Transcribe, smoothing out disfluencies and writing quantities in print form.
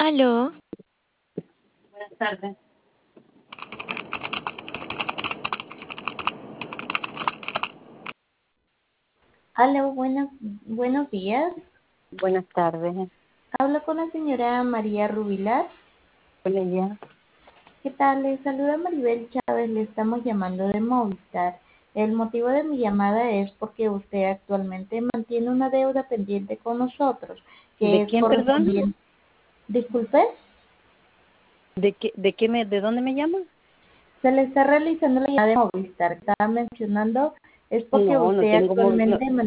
Aló, Buenas tardes. Aló, buenos días. Buenas tardes. Hablo con la señora María Rubilar. Con ella. ¿Qué tal? Le saluda Maribel Chávez, le estamos llamando de Movistar. El motivo de mi llamada es porque usted actualmente mantiene una deuda pendiente con nosotros, que ¿De es quién, perdón? correspondiente. Disculpe, ¿De dónde me llama? se le está realizando la llamada de Movistar. Estaba mencionando, es porque No, no usted tengo móvil. actualmente